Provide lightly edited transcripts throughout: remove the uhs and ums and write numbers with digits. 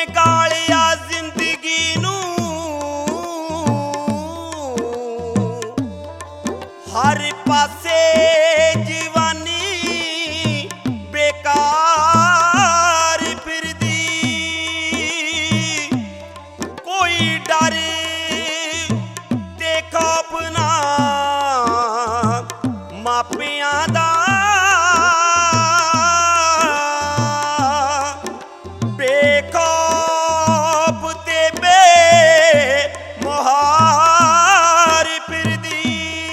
ਗਾਲਿਆ ਜ਼ਿੰਦਗੀ ਨੂੰ ਹਰ ਪਾਸੇ ਜਵਾਨੀ ਬੇਕਾਰ ਫਿਰਦੀ ਕੋਈ ਡਰ ਤੇ ਖੌਫ ਨਾ ਮਾਪਿਆਂ ਦਾ ਬੇਖੌਫ ਤੇ ਬੇਮੁਹਾਰ ਫਿਰਦੀ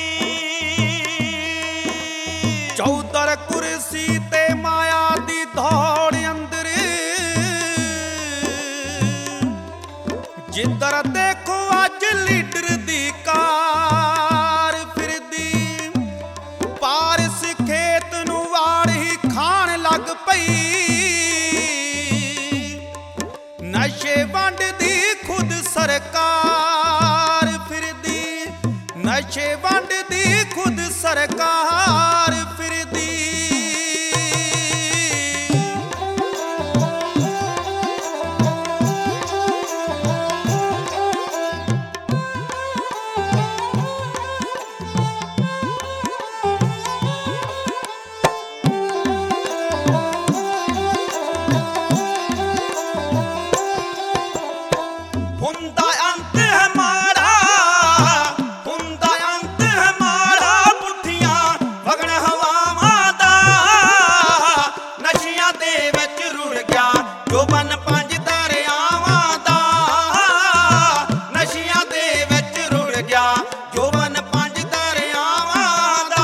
ਚੌਧਰ ਕੁਰਸੀ ਤੇ ਮਾਇਆ ਦੀ ਦੌੜ ਅੰਦਰ ਜਿੱਧਰ ਦੇਖੋ ਅੱਜ ਲੀਡਰ ਦੀ ਕਾਰ ਫਿਰਦੀ ਪਾਰਸ ਖੇਤ ਨੂੰ ਵਾੜ ਹੀ ਖਾਣ ਲੱਗ ਪਈ ਨਸ਼ੇ ਵੰਡਦੀ ਖੁਦ ਸਰਕਾਰ ਫਿਰਦੀ ਨਸ਼ੇ ਵੰਡਦੀ ਖੁਦ ਸਰਕਾਰ ਫਿਰਦੀ ਹੁੰਦਾ ਅੰਤ ਹੈ ਮਾੜਾ ਹੁੰਦਾ ਅੰਤ ਹੈ ਮਾੜਾ ਪੁੱਠੀਆਂ ਵਗਣ ਹਵਾਵਾਂ ਦਾ ਨਸ਼ਿਆਂ ਦੇ ਵਿੱਚ ਰੁੜ ਗਿਆ ਜੋਬਨ ਪੰਜ ਦਰਿਆਵਾਂ ਦਾ ਨਸ਼ਿਆਂ ਦੇ ਵਿੱਚ ਰੁੜ ਗਿਆ ਜੋਬਨ ਪੰਜ ਦਰਿਆਵਾਂ ਦਾ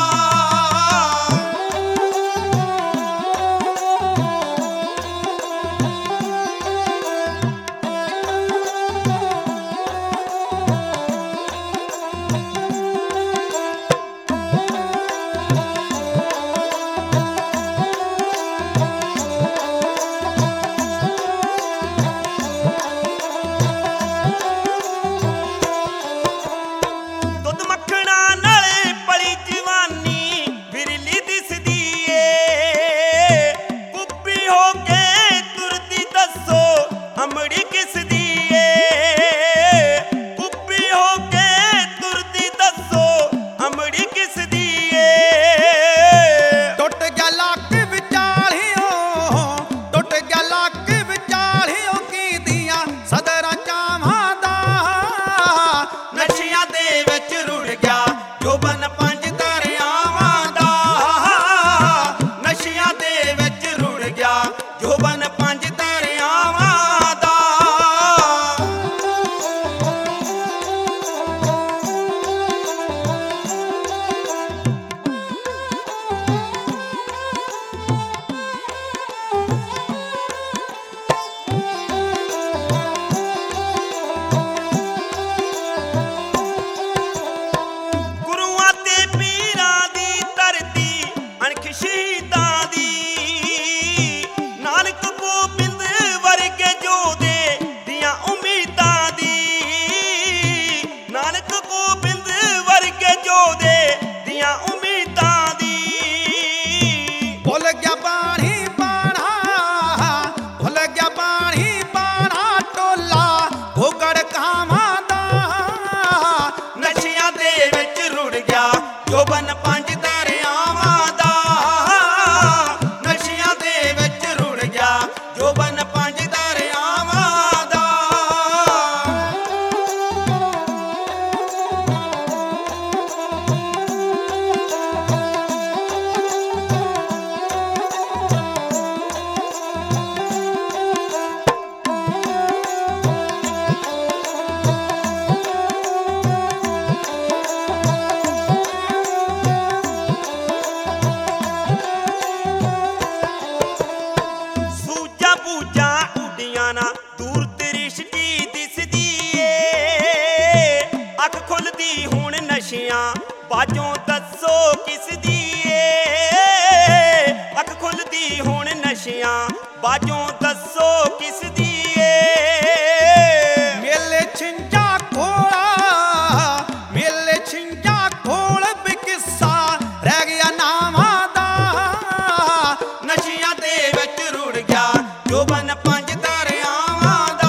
ਦੁੱਧ ਮੱਖਣਾ ਨਾਲੇ ਪਲੀ ਜਵਾਨੀ ਵਿਰਲੀ ਦਿਸਦੀ ਏ ਕੁੱਪੀ ਹੋ ਕੇ ਤੁਰਦੀ ਦੱਸੋ ਅਮੜੀ ਕਿਸ ਦੀ ਏ ਕੁੱਪੀ ਹੋ ਕੇ ਤੁਰਦੀ ਦੱਸੋ ਅਮੜੀ ਕਿਸ ਦੀ ਏ ਟੁੱਟ ਗਿਆ ਲੱਕ ਵਿਚਾਲਿਓ ਟੁੱਟ ਗਿਆ ਲੱਕ ਵਿਚਾਲਿਓ ਕੀ ਦੀਆਂ ਸਦਰਾਂ ਚਾਵਾਂ ਦਾ ਨਸ਼ਿਆਂ ਦੇ ਵਿੱਚ ਰੁੜ ਗਿਆ ਜੋਬਨ ਪੰਜ ਦਰਿਆਵਾਂ ਦਾ ਨਸ਼ਿਆਂ ਦੇ ਵਿੱਚ ਰੁੜ ਗਿਆ ਜੋਬਨ ਪੰਜ ਦਰਿਆਵਾਂ ਦਾ ਗੁਰੂਆਂ ਤੇ ਪੀਰਾਂ ਦੀ ਧਰਤੀ ਅਣਖ ਸ਼ਹੀਦਾਂ ਦੀ ਨਾਨਕ ਗੋਬਿੰਦ ਵਰਗੇ ਜੋਧੇ ਦੀਆਂ ਉਮੀਦਾਂ ਦੀ ਨਾਨਕ ਗੋਬਿੰਦ ਵਰਗੇ ਜੋਧੇ ਦੀਆਂ ਉਮੀਦਾਂ ਦੀ ਭੁੱਲ ਗਿਆ ਬਾਣੀ ਬਾਣਾ ਭੁੱਲ ਗਿਆ ਬਾਣੀ ਬਾਣਾ ਟੋਲਾ ਭੋਗੜ ਕਾਵਾਂ ਦਾ ਨਸ਼ਿਆਂ ਦੇ ਵਿੱਚ ਰੁੜ ਗਿਆ ਜੋਬਨ ਪੰਜ ਦਰਿਆਵਾਂ ਦਾ ਨਸ਼ਿਆਂ ਦੇ ਵਿੱਚ ਰੁੜ ਗਿਆ ਜੋਬਨ ਪੰਜ ਦਰਿਆਵਾਂ ਦਾ ਸੂਝਾਂ ਬੂਝਾਂ ਉੱਡੀਆਂ ਨਾ ਦੂਰ ਦ੍ਰਿਸ਼ਟੀ ਦਿਸਦੀ ਏ ਅੱਖ ਖੁੱਲਦੀ ਹੁਣ ਨਸ਼ਿਆਂ ਬਾਝੋਂ ਦੱਸੋ ਕਿਸ ਦੀ ਏ ਅੱਖ ਖੁੱਲਦੀ ਹੁਣ ਨਸ਼ਿਆਂ ਬਾਝੋਂ ਦੱਸੋ ਕਿਸ ਦੀ ਏ ਮੇਲੇ ਛਿੰਝਾ ਕੋਲਾ ਮੇਲੇ ਛਿੰਝਾ ਕੋਲ ਬਿਕਿੱਸਾ ਰਹਿ ਗਿਆ ਨਾਵਾਂ ਦਾ ਨਸ਼ਿਆਂ ਦੇ ਵਿੱਚ ਰੁੜ ਗਿਆ ਜੋਬਨ ਪੰਜ ਦਰਿਆਵਾਂ ਦਾ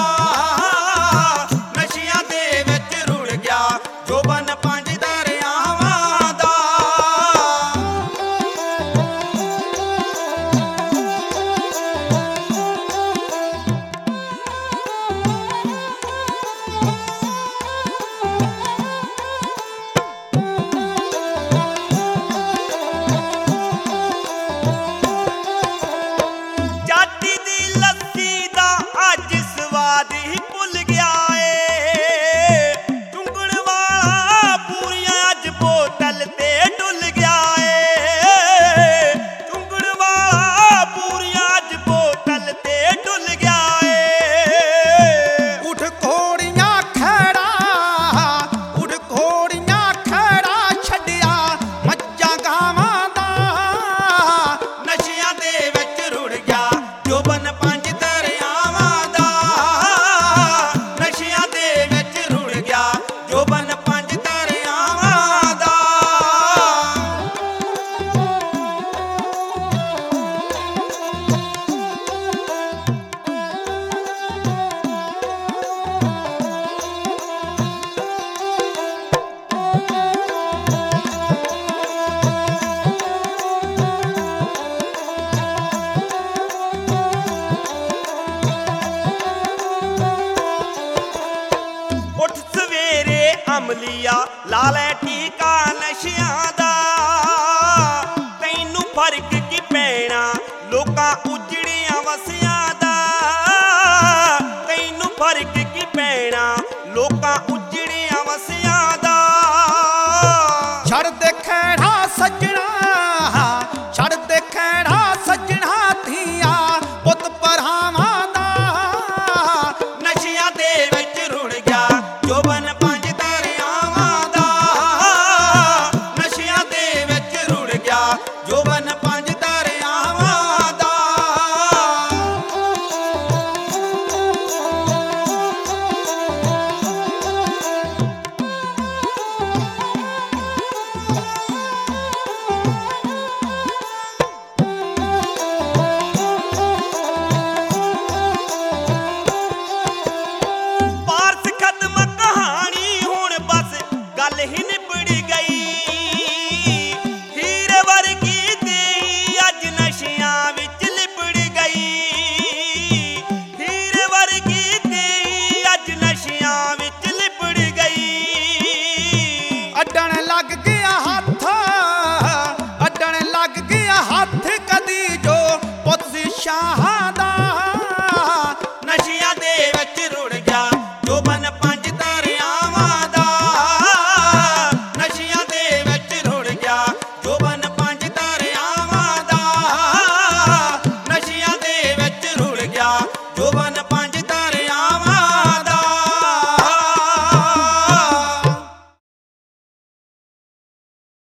ਯਾਦ ਹੀ ਭੁੱਲ ਗਿਆ ਏ। ਚੁੰਗਣ ਵਾਲਾ ਪੂਰੀਆਂ ਅੱਜ ਬੋਤਲ ਤੇ ਡੁੱਲ ਗਿਆ ਏ। ਚੁੰਗਣ ਵਾਲਾ ਪੂਰੀਆਂ ਅੱਜ ਬੋਤਲ ਤੇ ਡੁੱਲ ਗਿਆ ਏ। ਉੱਠ ਘੋੜੀਆਂ ਖੜਾ, ਉੱਠ ਘੋੜੀਆਂ ਖੜਾ, ਛੱਡਿਆ ਮੱਝਾਂ ਗਾਵਾਂ ਦਾ। ਨਸ਼ਿਆਂ ਦੇ ਵਿੱਚ ਰੁੜ ਗਿਆ ਜੋਬਨ ਪੰਜ ਦਰਿਆਵਾਂ ਦਾ। ਨਸ਼ਿਆਂ ਦੇ ਵਿੱਚ ਰੁੜ ਗਿਆ ਜੋਬਨ ਪੰਜ ਦਰਿਆਵਾਂ ਦਾ। ਉੱਠ ਸਵੇਰੇ ਅਮਲੀਆ ਲਾ ਲੈ ਟੀਕਾ ਨਸ਼ਿਆਂ ਦਾ। ਤੈਨੂੰ ਫਰਕ ਕੀ ਪੈਣਾ ਲੋਕਾਂ ਉਜੜਿਆਂ ਵਸਿਆਂ ਦਾ। ਤੈਨੂੰ ਫਰਕ ਕੀ ਪੈਣਾ ਲੋਕਾਂ ਉਜੜਿਆਂ ਵਸਿਆਂ ਦਾ। ਛੱਡ ਦੇ ਖਹਿੜਾ ਸੱਜਣਾ, ਛੱਡ ਦੇ ਖਹਿੜਾ ਸੱਜਣਾ, ਧੀਆਂ ਪੁੱਤ ਭਰਾਵਾਂ ਦਾ। ਨਸ਼ਿਆਂ ਦੇ ਵਿੱਚ ਰੁੜ ਗਿਆ ਜੋਬਨ ਪੰਜ ਦਰਿਆਵਾਂ ਦਾ। ਨਸ਼ਿਆਂ ਦੇ ਵਿੱਚ ਰੁੜ ਗਿਆ ਜੋਬਨ ਪੰਜ ਦਰਿਆਵਾਂ ਦਾ। ਪਾਰਸ ਖਤਮ ਕਹਾਣੀ ਹੁਣ ਬਸ ਗੱਲ ਹੀ ਨਿਬੜ ਗਈ। ਹੀਰੇ ਵਰਗੀ ਦੇਈ ਅੱਜ ਨਸ਼ਿਆਂ ਵਿੱਚ ਲਿਬੜ ਗਈ। ਹੀਰੇ ਵਰਗੀ ਦੇਈ ਅੱਜ ਨਸ਼ਿਆਂ ਵਿੱਚ ਲਿਬੜ ਗਈ। ਅੱਡਣ ਲੱਗ ਗਿਆ ਹੱਥ, ਅੱਡਣ ਲੱਗ ਗਿਆ ਹੱਥ, ਕਦੀ ਜੋ ਪੁੱਤ ਸੀ ਸ਼ਾਹਾਂ ਦਾ। ਨਸ਼ਿਆਂ ਦੇ ਵਿੱਚ ਰੁੜ ਗਿਆ ਜੋਬਨ ਪੰਜ ਦਰਿਆਵਾਂ ਦਾ। ਨਸ਼ਿਆਂ ਦੇ ਵਿੱਚ ਰੁੜ ਗਿਆ ਜੋਬਨ ਪੰਜ ਦਰਿਆਵਾਂ ਦਾ। ਨਸ਼ਿਆਂ ਦੇ ਵਿੱਚ ਰੁੜ ਗਿਆ ਜੋਬਨ